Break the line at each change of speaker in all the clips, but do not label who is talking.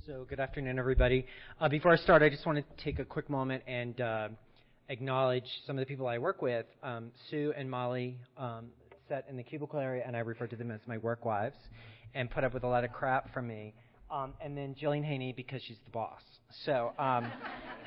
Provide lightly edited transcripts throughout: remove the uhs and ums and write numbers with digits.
So good afternoon, everybody. Before I start, I just want to take a quick moment and acknowledge some of the people I work with. Sue and Molly sat in the cubicle area, and I refer to them as my work wives, and put up with a lot of crap from me. And then Jillian Haney, because she's the boss. So, of course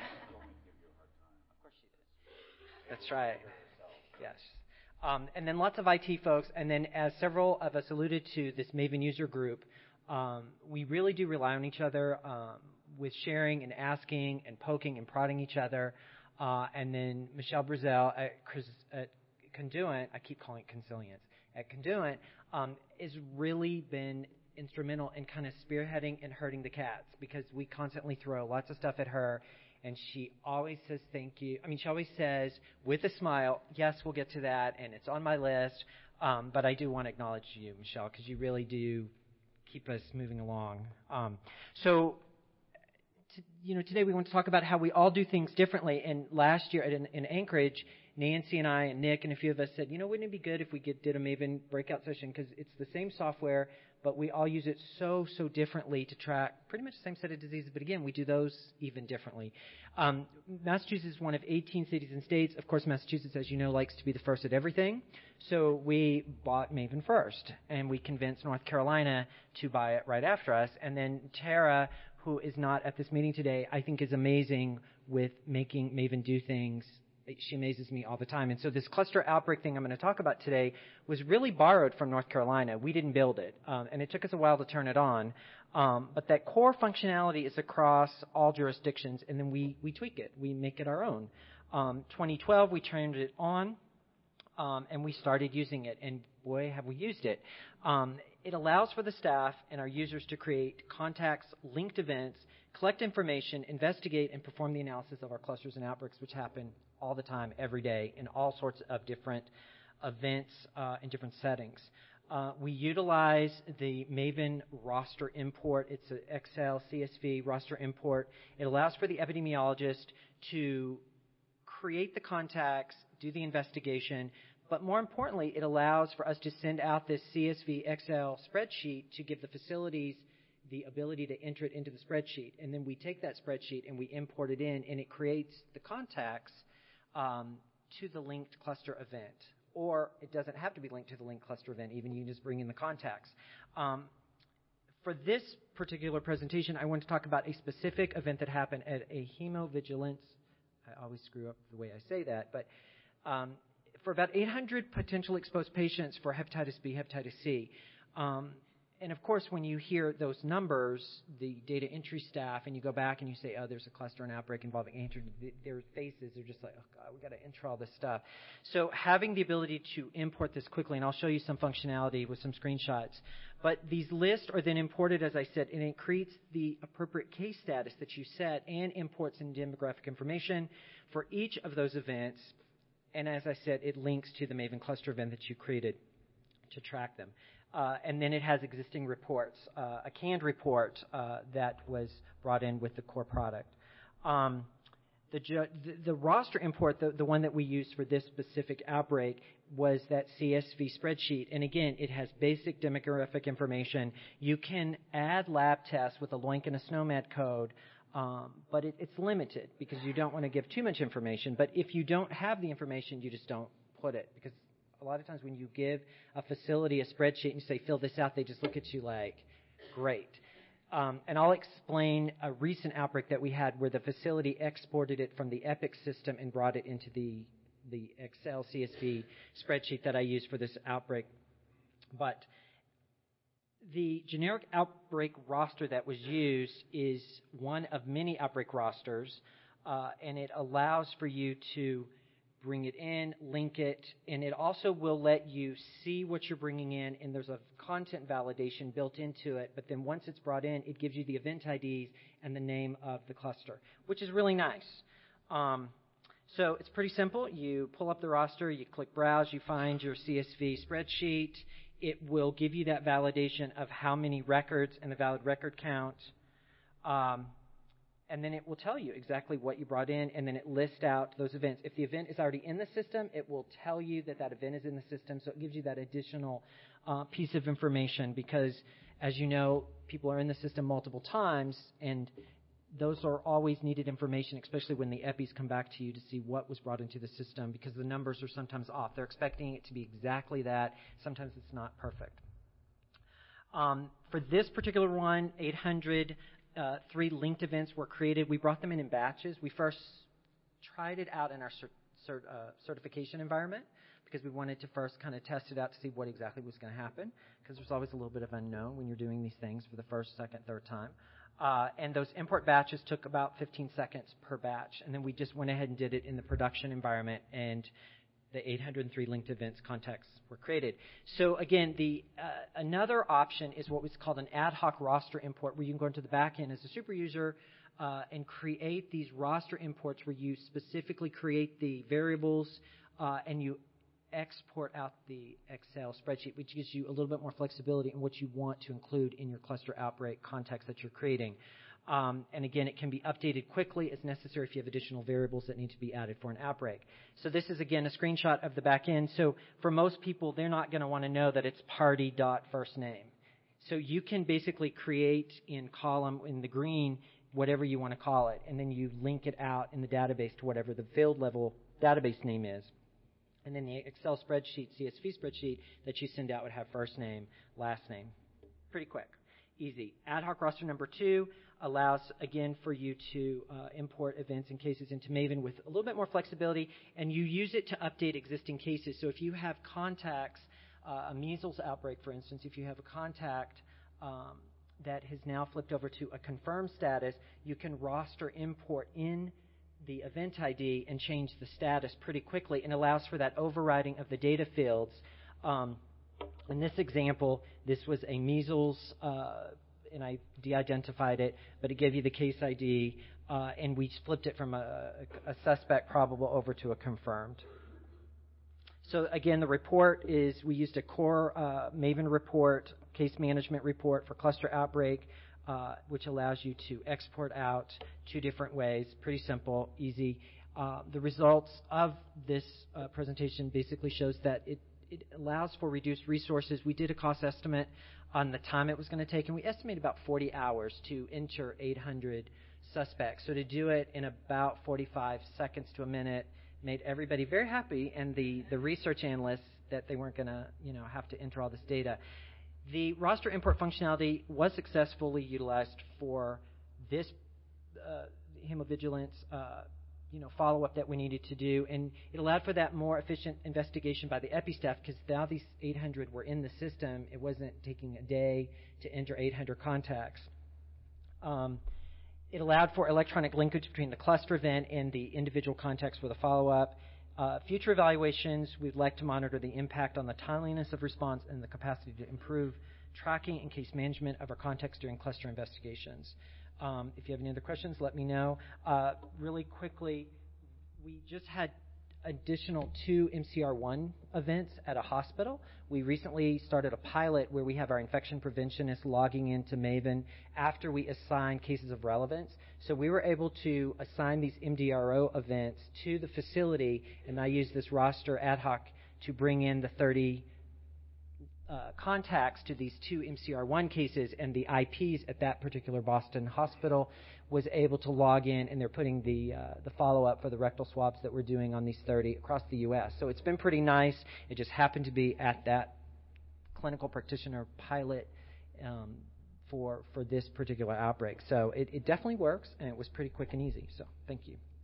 she is. That's right. Yes. And then lots of IT folks. And then as several of us alluded to, this Maven user group, we really do rely on each other with sharing and asking and poking and prodding each other. And then Michelle Brazel at Conduent, I keep calling it Consilience, at Conduent, has really been instrumental in kind of spearheading and herding the cats, because we constantly throw lots of stuff at her, and she always says thank you. I mean, she always says with a smile, yes, we'll get to that, and it's on my list. But I do want to acknowledge you, Michelle, because you really do keep us moving along. Today we want to talk about how we all do things differently. And last year in Anchorage, Nancy and I and Nick and a few of us said, wouldn't it be good if we did a Maven breakout session, because it's the same software, but we all use it so differently to track pretty much the same set of diseases. But again, we do those even differently. Massachusetts is one of 18 cities and states. Of course, Massachusetts, as you know, likes to be the first at everything. So we bought Maven first, and we convinced North Carolina to buy it right after us. And then Tara, who is not at this meeting today, I think is amazing with making Maven do things. She amazes me all the time. And so this cluster outbreak thing I'm going to talk about today was really borrowed from North Carolina. We didn't build it, and it took us a while to turn it on. But that core functionality is across all jurisdictions, and then we tweak it. We make it our own. 2012, we turned it on, and we started using it. And boy, have we used it. It allows for the staff and our users to create contacts, linked events, collect information, investigate, and perform the analysis of our clusters and outbreaks, which happen all the time, every day, in all sorts of different events in different settings. We utilize the Maven roster import. It's an Excel CSV roster import. It allows for the epidemiologist to create the contacts, do the investigation, but more importantly, it allows for us to send out this CSV Excel spreadsheet to give the facilities the ability to enter it into the spreadsheet. And then we take that spreadsheet and we import it in, and it creates the contacts to the linked cluster event. Or it doesn't have to be linked to the linked cluster event. Even you can just bring in the contacts. For this particular presentation, I want to talk about a specific event that happened at a hemovigilance. I always screw up the way I say that, but for about 800 potential exposed patients for hepatitis B, hepatitis C. And of course, when you hear those numbers, the data entry staff, and you go back and you say, oh, there's a cluster and outbreak involving 800, their faces are just like, oh, God, we've got to enter all this stuff. So having the ability to import this quickly, and I'll show you some functionality with some screenshots. But these lists are then imported, as I said, and it creates the appropriate case status that you set and imports in demographic information for each of those events. And as I said, it links to the Maven cluster event that you created to track them. And then it has existing reports, a canned report that was brought in with the core product. The roster import, the one that we used for this specific outbreak, was that CSV spreadsheet. And again, it has basic demographic information. You can add lab tests with a LOINC and a SNOMED code, but it's limited because you don't want to give too much information. But if you don't have the information, you just don't put it, because a lot of times when you give a facility a spreadsheet and you say, fill this out, they just look at you like, great. And I'll explain a recent outbreak that we had where the facility exported it from the Epic system and brought it into the Excel CSV spreadsheet that I used for this outbreak. But the generic outbreak roster that was used is one of many outbreak rosters, and it allows for you to bring it in, link it, and it also will let you see what you're bringing in, and there's a content validation built into it. But then once it's brought in, it gives you the event IDs and the name of the cluster, which is really nice. So it's pretty simple. You pull up the roster, you click Browse, you find your CSV spreadsheet. It will give you that validation of how many records and the valid record count. And then it will tell you exactly what you brought in, and then it lists out those events. If the event is already in the system, it will tell you that that event is in the system, so it gives you that additional piece of information because, as you know, people are in the system multiple times, and those are always needed information, especially when the EPIs come back to you to see what was brought into the system because the numbers are sometimes off. They're expecting it to be exactly that. Sometimes it's not perfect. For this particular one, 803 linked events were created. We brought them in batches. We first tried it out in our certification environment because we wanted to first kind of test it out to see what exactly was going to happen because there's always a little bit of unknown when you're doing these things for the first, second, third time. And those import batches took about 15 seconds per batch. And then we just went ahead and did it in the production environment, and the 803 linked events contexts were created. So again, another option is what was called an ad hoc roster import, where you can go into the back end as a super user and create these roster imports where you specifically create the variables and you export out the Excel spreadsheet, which gives you a little bit more flexibility in what you want to include in your cluster outbreak context that you're creating. And again, it can be updated quickly as necessary if you have additional variables that need to be added for an outbreak. So this is, again, a screenshot of the back end. So for most people, they're not going to want to know that it's party.firstname. So you can basically create in column in the green whatever you want to call it, and then you link it out in the database to whatever the field level database name is. And then the Excel spreadsheet, CSV spreadsheet that you send out would have first name, last name. Pretty quick. Easy. Ad hoc roster number 2 allows, again, for you to import events and cases into Maven with a little bit more flexibility, and you use it to update existing cases. So if you have contacts, a measles outbreak, for instance, if you have a contact that has now flipped over to a confirmed status, you can roster import in the event ID and change the status pretty quickly, and allows for that overriding of the data fields. In this example, this was a measles, and I de-identified it, but it gave you the case ID, and we flipped it from a suspect probable over to a confirmed. So again, the report is, we used a core Maven report, case management report for cluster outbreak, which allows you to export out 2 different ways. Pretty simple, easy. The results of this presentation basically shows that it allows for reduced resources. We did a cost estimate on the time it was going to take, and we estimated about 40 hours to enter 800 suspects. So to do it in about 45 seconds to a minute made everybody very happy, and the research analysts that they weren't going to have to enter all this data. The roster import functionality was successfully utilized for this hemovigilance follow-up that we needed to do, and it allowed for that more efficient investigation by the EPI staff because now these 800 were in the system. It wasn't taking a day to enter 800 contacts. It allowed for electronic linkage between the cluster event and the individual contacts for the follow-up. Future evaluations, we'd like to monitor the impact on the timeliness of response and the capacity to improve tracking and case management of our contacts during cluster investigations. If you have any other questions, let me know. Really quickly, we just had additional 2 MCR1 events at a hospital. We recently started a pilot where we have our infection preventionists logging into Maven after we assign cases of relevance. So we were able to assign these MDRO events to the facility, and I used this roster ad hoc to bring in the 30 contacts to these 2 MCR1 cases, and the IPs at that particular Boston hospital was able to log in, and they're putting the follow-up for the rectal swabs that we're doing on these 30 across the U.S. So it's been pretty nice. It just happened to be at that clinical practitioner pilot for this particular outbreak. So it definitely works, and it was pretty quick and easy. So thank you.